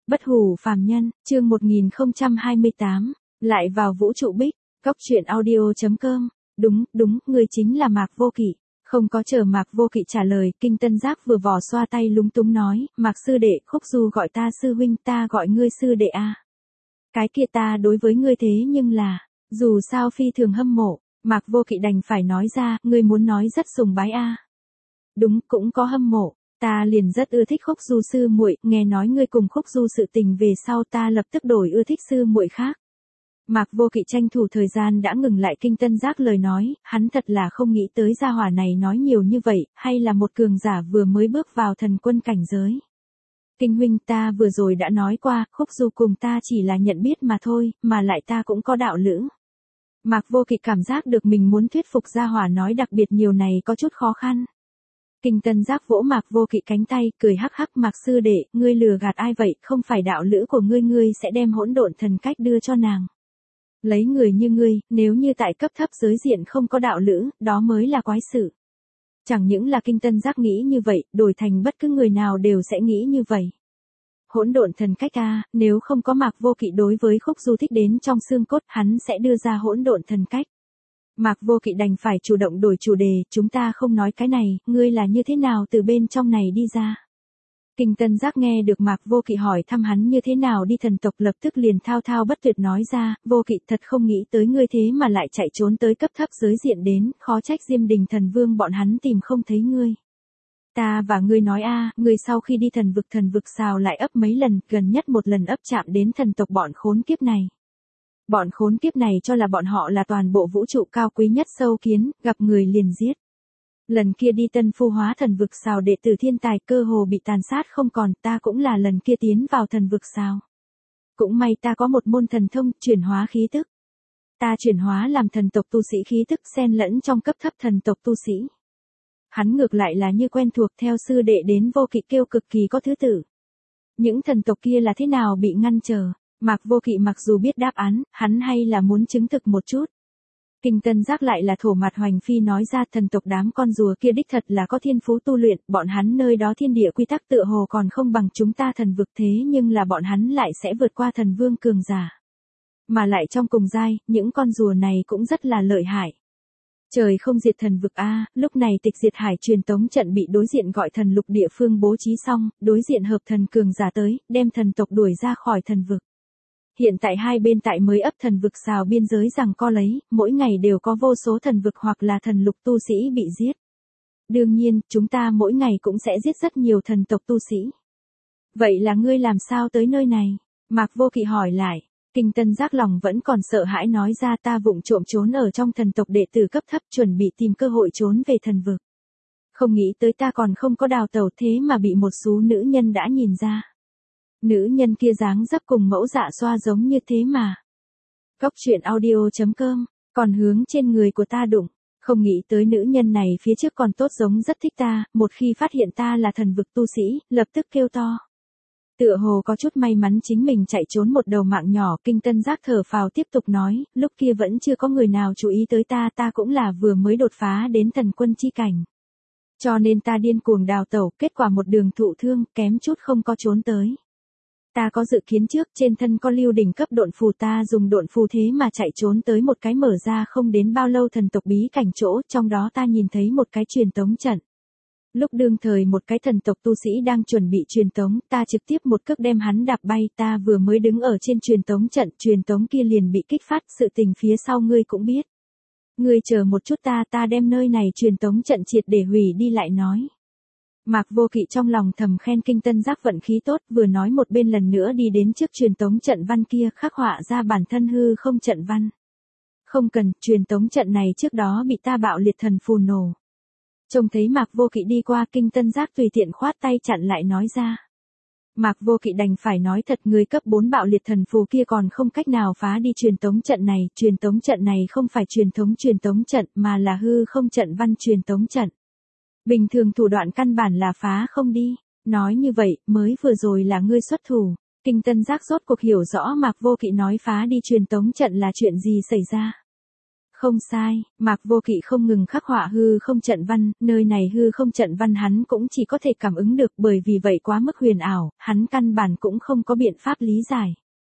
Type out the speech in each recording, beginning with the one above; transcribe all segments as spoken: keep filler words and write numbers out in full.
Bất hủ phàm nhân, chương một nghìn không trăm hai mươi tám, lại vào vũ trụ Bích, góc truyện audio chấm com. Đúng, đúng, người chính là Mạc Vô Kỵ. Không có chờ Mạc Vô Kỵ trả lời, Kinh Tân Giác vừa vò xoa tay lúng túng nói, Mạc sư đệ, Khúc Du gọi ta sư huynh, ta gọi ngươi sư đệ a. Cái kia ta đối với ngươi thế nhưng là, dù sao phi thường hâm mộ, Mạc Vô Kỵ đành phải nói ra, ngươi muốn nói rất sùng bái a. Đúng, cũng có hâm mộ. Ta liền rất ưa thích Khúc Du sư muội, nghe nói ngươi cùng Khúc Du sự tình về sau ta lập tức đổi ưa thích sư muội khác. Mạc Vô Kỵ tranh thủ thời gian đã ngừng lại Kinh Tân Giác lời nói, hắn thật là không nghĩ tới gia hỏa này nói nhiều như vậy, hay là một cường giả vừa mới bước vào thần quân cảnh giới. Kinh huynh, ta vừa rồi đã nói qua, Khúc Du cùng ta chỉ là nhận biết mà thôi, mà lại ta cũng có đạo lữ. Mạc Vô Kỵ cảm giác được mình muốn thuyết phục gia hỏa nói đặc biệt nhiều này có chút khó khăn. Kinh Tân Giác vỗ Mạc Vô Kỵ cánh tay, cười hắc hắc, Mạc sư đệ, ngươi lừa gạt ai vậy, không phải đạo lữ của ngươi, ngươi sẽ đem hỗn độn thần cách đưa cho nàng. Lấy người như ngươi, nếu như tại cấp thấp giới diện không có đạo lữ, đó mới là quái sự. Chẳng những là Kinh Tân Giác nghĩ như vậy, đổi thành bất cứ người nào đều sẽ nghĩ như vậy. Hỗn độn thần cách a, nếu không có Mạc Vô Kỵ đối với Khúc Du thích đến trong xương cốt, hắn sẽ đưa ra hỗn độn thần cách. Mạc Vô Kỵ đành phải chủ động đổi chủ đề, chúng ta không nói cái này, ngươi là như thế nào từ bên trong này đi ra. Kinh Tân Giác nghe được Mạc Vô Kỵ hỏi thăm hắn như thế nào đi thần tộc, lập tức liền thao thao bất tuyệt nói ra, Vô Kỵ thật không nghĩ tới ngươi thế mà lại chạy trốn tới cấp thấp giới diện đến, khó trách Diêm Đình thần vương bọn hắn tìm không thấy ngươi. Ta và ngươi nói a, ngươi sau khi đi thần vực thần vực sao lại ấp mấy lần, gần nhất một lần ấp chạm đến thần tộc bọn khốn kiếp này. Bọn khốn kiếp này cho là bọn họ là toàn bộ vũ trụ cao quý nhất sâu kiến, gặp người liền giết. Lần kia đi Tân Phu Hóa thần vực sao đệ tử thiên tài cơ hồ bị tàn sát không còn, ta cũng là lần kia tiến vào thần vực sao. Cũng may ta có một môn thần thông, chuyển hóa khí tức. Ta chuyển hóa làm thần tộc tu sĩ khí tức xen lẫn trong cấp thấp thần tộc tu sĩ. Hắn ngược lại là như quen thuộc theo sư đệ đến Vô Kỵ kêu cực kỳ có thứ tự. Những thần tộc kia là thế nào bị ngăn trở? Mạc Vô Kỵ mặc dù biết đáp án, hắn hay là muốn chứng thực một chút. Kinh Tân Giác lại là thổ mặt hoành phi nói ra, thần tộc đám con rùa kia đích thật là có thiên phú tu luyện, bọn hắn nơi đó thiên địa quy tắc tựa hồ còn không bằng chúng ta thần vực, thế nhưng là bọn hắn lại sẽ vượt qua thần vương cường giả. Mà lại trong cùng giai, những con rùa này cũng rất là lợi hại. Trời không diệt thần vực a, lúc này Tịch Diệt Hải truyền tống trận bị đối diện gọi thần lục địa phương bố trí xong, đối diện hợp thần cường giả tới, đem thần tộc đuổi ra khỏi thần vực. Hiện tại hai bên tại mới ấp thần vực xào biên giới rằng co lấy, mỗi ngày đều có vô số thần vực hoặc là thần lục tu sĩ bị giết. Đương nhiên, chúng ta mỗi ngày cũng sẽ giết rất nhiều thần tộc tu sĩ. Vậy là ngươi làm sao tới nơi này? Mạc Vô Kỵ hỏi lại. Kinh Tân Giác lòng vẫn còn sợ hãi nói ra, ta vụng trộm trốn ở trong thần tộc đệ tử cấp thấp, chuẩn bị tìm cơ hội trốn về thần vực. Không nghĩ tới ta còn không có đào tẩu thế mà bị một số nữ nhân đã nhìn ra. Nữ nhân kia dáng dấp cùng mẫu dạ xoa giống như thế mà. Góc truyện audio chấm com, còn hướng trên người của ta đụng. Không nghĩ tới nữ nhân này phía trước còn tốt giống rất thích ta, một khi phát hiện ta là thần vực tu sĩ, lập tức kêu to. Tựa hồ có chút may mắn chính mình chạy trốn một đầu mạng nhỏ. Kinh Tân Giác thở phào tiếp tục nói, lúc kia vẫn chưa có người nào chú ý tới ta, ta cũng là vừa mới đột phá đến thần quân chi cảnh. Cho nên ta điên cuồng đào tẩu, kết quả một đường thụ thương, kém chút không có trốn tới. Ta có dự kiến trước, trên thân có lưu đỉnh cấp độn phù, ta dùng độn phù thế mà chạy trốn tới một cái mở ra không đến bao lâu thần tộc bí cảnh chỗ, trong đó ta nhìn thấy một cái truyền tống trận. Lúc đương thời một cái thần tộc tu sĩ đang chuẩn bị truyền tống, ta trực tiếp một cước đem hắn đạp bay, ta vừa mới đứng ở trên truyền tống trận, truyền tống kia liền bị kích phát, sự tình phía sau ngươi cũng biết. Ngươi chờ một chút, ta ta đem nơi này truyền tống trận triệt để hủy đi lại nói. Mạc Vô Kỵ trong lòng thầm khen Kinh Tân Giác vận khí tốt, vừa nói một bên lần nữa đi đến trước truyền tống trận văn kia, khắc họa ra bản thân hư không trận văn. Không cần, truyền tống trận này trước đó bị ta bạo liệt thần phù nổ. Trông thấy Mạc Vô Kỵ đi qua, Kinh Tân Giác tùy tiện khoát tay chặn lại nói ra. Mạc Vô Kỵ đành phải nói thật, người cấp bốn bạo liệt thần phù kia còn không cách nào phá đi truyền tống trận này, truyền tống trận này không phải truyền thống truyền tống trận mà là hư không trận văn truyền tống trận. Bình thường thủ đoạn căn bản là phá không đi, nói như vậy, mới vừa rồi là ngươi xuất thủ. Kinh Tân Giác rốt cuộc hiểu rõ Mạc Vô Kỵ nói phá đi truyền tống trận là chuyện gì xảy ra. Không sai, Mạc Vô Kỵ không ngừng khắc họa hư không trận văn, nơi này hư không trận văn hắn cũng chỉ có thể cảm ứng được bởi vì vậy quá mức huyền ảo, hắn căn bản cũng không có biện pháp lý giải.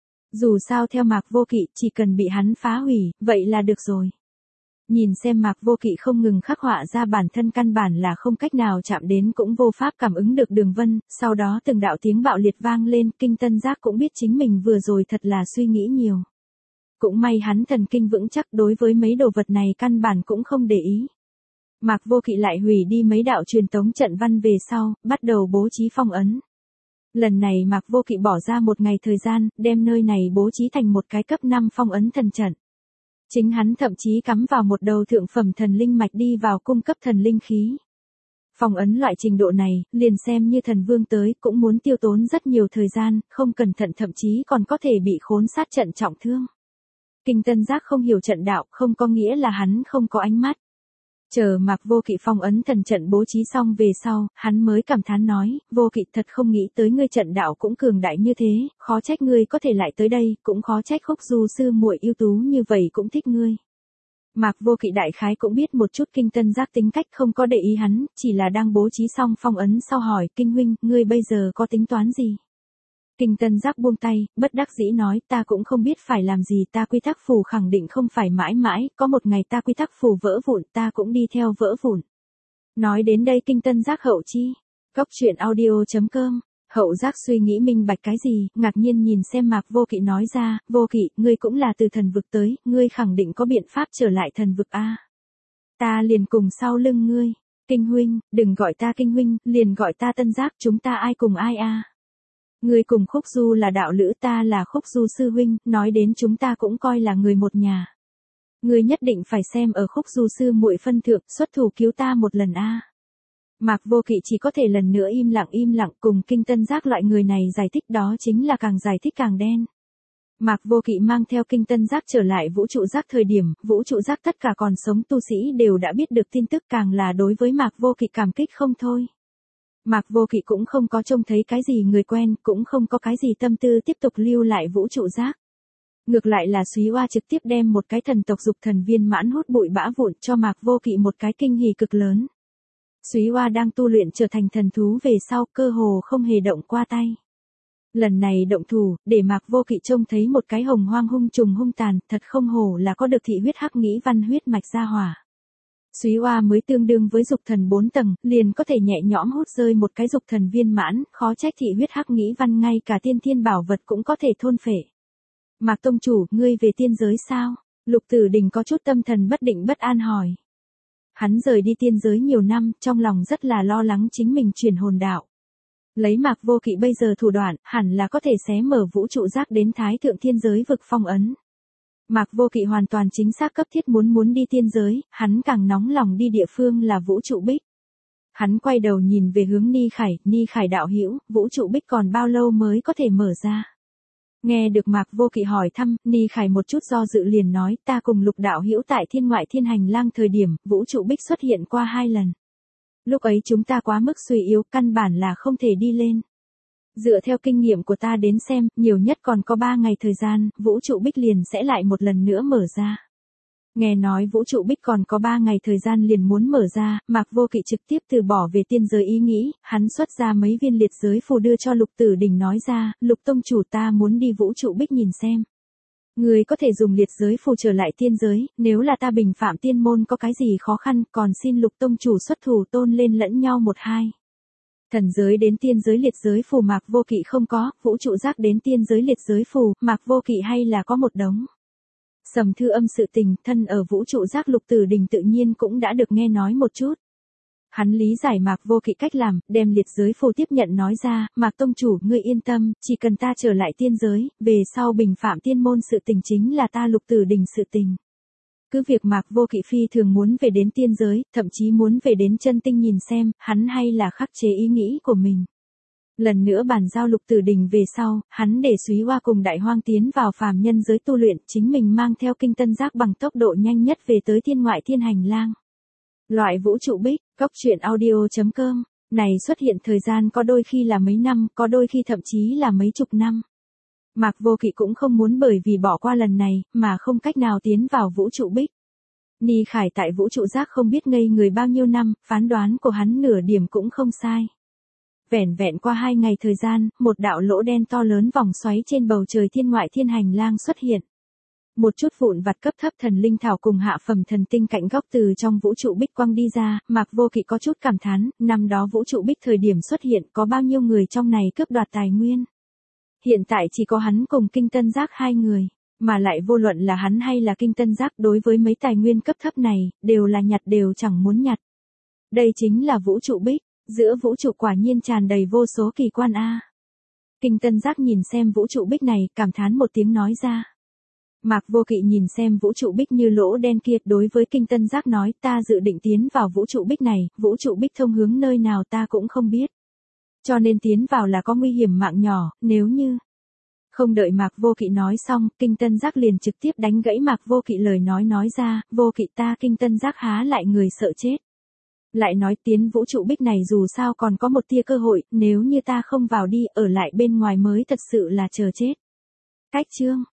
Dù sao theo Mạc Vô Kỵ, chỉ cần bị hắn phá hủy, vậy là được rồi. Nhìn xem Mạc Vô Kỵ không ngừng khắc họa ra bản thân căn bản là không cách nào chạm đến cũng vô pháp cảm ứng được đường vân, sau đó từng đạo tiếng bạo liệt vang lên, Kinh Tân Giác cũng biết chính mình vừa rồi thật là suy nghĩ nhiều. Cũng may hắn thần kinh vững chắc đối với mấy đồ vật này căn bản cũng không để ý. Mạc Vô Kỵ lại hủy đi mấy đạo truyền tống trận văn về sau, bắt đầu bố trí phong ấn. Lần này Mạc Vô Kỵ bỏ ra một ngày thời gian, đem nơi này bố trí thành một cái cấp năm phong ấn thần trận. Chính hắn thậm chí cắm vào một đầu thượng phẩm thần linh mạch đi vào cung cấp thần linh khí. Phong ấn loại trình độ này, liền xem như thần vương tới cũng muốn tiêu tốn rất nhiều thời gian, không cẩn thận thậm chí còn có thể bị khốn sát trận trọng thương. Kinh Tân Giác không hiểu trận đạo, không có nghĩa là hắn không có ánh mắt. Chờ Mạc Vô Kỵ phong ấn thần trận bố trí xong về sau, hắn mới cảm thán nói, Vô Kỵ thật không nghĩ tới ngươi trận đạo cũng cường đại như thế, khó trách ngươi có thể lại tới đây, cũng khó trách Khúc Du sư muội ưu tú như vậy cũng thích ngươi. Mạc Vô Kỵ đại khái cũng biết một chút Kinh Tân Giác tính cách, không có để ý hắn, chỉ là đang bố trí xong phong ấn sau hỏi, Kinh huynh, ngươi bây giờ có tính toán gì? Kinh Tân Giác buông tay, bất đắc dĩ nói, ta cũng không biết phải làm gì, ta quy tắc phù khẳng định không phải mãi mãi, có một ngày ta quy tắc phù vỡ vụn, ta cũng đi theo vỡ vụn. Nói đến đây Kinh Tân Giác hậu chi, Cốc Truyện Audio chấm com, Hậu Giác suy nghĩ minh bạch cái gì, ngạc nhiên nhìn xem Mạc Vô Kỵ nói ra, Vô Kỵ, ngươi cũng là từ thần vực tới, ngươi khẳng định có biện pháp trở lại thần vực a. Ta liền cùng sau lưng ngươi, Kinh huynh, đừng gọi ta Kinh huynh, liền gọi ta Tân Giác, chúng ta ai cùng ai a. Ngươi cùng Khúc Du là đạo lữ, ta là Khúc Du sư huynh, nói đến chúng ta cũng coi là người một nhà. Ngươi nhất định phải xem ở Khúc Du sư muội phân thượng, xuất thủ cứu ta một lần a. Mạc Vô Kỵ chỉ có thể lần nữa im lặng im lặng cùng Kinh Tân Giác loại người này giải thích, đó chính là càng giải thích càng đen. Mạc Vô Kỵ mang theo Kinh Tân Giác trở lại vũ trụ giác thời điểm, vũ trụ giác tất cả còn sống tu sĩ đều đã biết được tin tức, càng là đối với Mạc Vô Kỵ cảm kích không thôi. Mạc Vô Kỵ cũng không có trông thấy cái gì người quen, cũng không có cái gì tâm tư tiếp tục lưu lại vũ trụ giác. Ngược lại là Súy Oa trực tiếp đem một cái thần tộc dục thần viên mãn hút bụi bã vụn cho Mạc Vô Kỵ một cái kinh hỉ cực lớn. Súy Oa đang tu luyện trở thành thần thú về sau, cơ hồ không hề động qua tay. Lần này động thủ, để Mạc Vô Kỵ trông thấy một cái hồng hoang hung trùng hung tàn, thật không hổ là có được thị huyết hắc nghĩ văn huyết mạch gia hỏa. Súy Oa mới tương đương với dục thần bốn tầng, liền có thể nhẹ nhõm hút rơi một cái dục thần viên mãn, khó trách thị huyết hắc nghĩ văn ngay cả tiên thiên bảo vật cũng có thể thôn phệ. Mạc tông chủ, ngươi về tiên giới sao? Lục Tử Đình có chút tâm thần bất định bất an hỏi. Hắn rời đi tiên giới nhiều năm, trong lòng rất là lo lắng chính mình chuyển hồn đạo. Lấy Mạc Vô Kỵ bây giờ thủ đoạn, hẳn là có thể xé mở vũ trụ giác đến thái thượng thiên giới vực phong ấn. Mạc Vô Kỵ hoàn toàn chính xác cấp thiết muốn muốn đi tiên giới, hắn càng nóng lòng đi địa phương là vũ trụ bích. Hắn quay đầu nhìn về hướng Ni Khải, Ni Khải đạo hữu, vũ trụ bích còn bao lâu mới có thể mở ra? Nghe được Mạc Vô Kỵ hỏi thăm, Ni Khải một chút do dự liền nói, ta cùng Lục đạo hữu tại thiên ngoại thiên hành lang thời điểm, vũ trụ bích xuất hiện qua hai lần. Lúc ấy chúng ta quá mức suy yếu, căn bản là không thể đi lên. Dựa theo kinh nghiệm của ta đến xem, nhiều nhất còn có ba ngày thời gian, vũ trụ bích liền sẽ lại một lần nữa mở ra. Nghe nói vũ trụ bích còn có ba ngày thời gian liền muốn mở ra, Mạc Vô Kỵ trực tiếp từ bỏ về tiên giới ý nghĩ, hắn xuất ra mấy viên liệt giới phù đưa cho Lục Tử Đình nói ra, Lục tông chủ ta muốn đi vũ trụ bích nhìn xem. Người có thể dùng liệt giới phù trở lại tiên giới, nếu là ta bình phạm tiên môn có cái gì khó khăn, còn xin Lục tông chủ xuất thủ tôn lên lẫn nhau một hai. Thần giới đến tiên giới liệt giới phù Mạc Vô Kỵ không có, vũ trụ giác đến tiên giới liệt giới phù, Mạc Vô Kỵ hay là có một đống. Sầm Thư Âm sự tình, thân ở vũ trụ giác Lục Tử Đình tự nhiên cũng đã được nghe nói một chút. Hắn lý giải Mạc Vô Kỵ cách làm, đem liệt giới phù tiếp nhận nói ra, Mạc tông chủ, ngươi yên tâm, chỉ cần ta trở lại tiên giới, về sau bình phạm tiên môn sự tình chính là ta Lục Tử Đình sự tình. Cứ việc Mạc Vô Kỵ phi thường muốn về đến tiên giới, thậm chí muốn về đến chân tinh nhìn xem, hắn hay là khắc chế ý nghĩ của mình. Lần nữa bàn giao Lục Tử Đình về sau, hắn để Súy Oa cùng Đại Hoang tiến vào phàm nhân giới tu luyện, chính mình mang theo Kinh Tân Giác bằng tốc độ nhanh nhất về tới thiên ngoại thiên hành lang. Loại vũ trụ bích, Cốc Truyện Audio chấm com, này xuất hiện thời gian có đôi khi là mấy năm, có đôi khi thậm chí là mấy chục năm. Mạc Vô Kỵ cũng không muốn bởi vì bỏ qua lần này, mà không cách nào tiến vào vũ trụ bích. Ni Khải tại vũ trụ giác không biết ngây người bao nhiêu năm, phán đoán của hắn nửa điểm cũng không sai. Vẻn vẹn qua hai ngày thời gian, một đạo lỗ đen to lớn vòng xoáy trên bầu trời thiên ngoại thiên hành lang xuất hiện. Một chút vụn vặt cấp thấp thần linh thảo cùng hạ phẩm thần tinh cạnh góc từ trong vũ trụ bích quang đi ra, Mạc Vô Kỵ có chút cảm thán, năm đó vũ trụ bích thời điểm xuất hiện có bao nhiêu người trong này cướp đoạt tài nguyên. Hiện tại chỉ có hắn cùng Kinh Tân Giác hai người, mà lại vô luận là hắn hay là Kinh Tân Giác đối với mấy tài nguyên cấp thấp này, đều là nhặt đều chẳng muốn nhặt. Đây chính là vũ trụ bích, giữa vũ trụ quả nhiên tràn đầy vô số kỳ quan a. Kinh Tân Giác nhìn xem vũ trụ bích này, cảm thán một tiếng nói ra. Mạc Vô Kỵ nhìn xem vũ trụ bích như lỗ đen kia, đối với Kinh Tân Giác nói, ta dự định tiến vào vũ trụ bích này, vũ trụ bích thông hướng nơi nào ta cũng không biết. Cho nên tiến vào là có nguy hiểm mạng nhỏ, nếu như... Không đợi Mạc Vô Kỵ nói xong, Kinh Tân Giác liền trực tiếp đánh gãy Mạc Vô Kỵ lời nói nói ra, Vô Kỵ ta Kinh Tân Giác há lại người sợ chết. Lại nói tiến vũ trụ bích này dù sao còn có một tia cơ hội, nếu như ta không vào đi, ở lại bên ngoài mới thật sự là chờ chết. Cách chương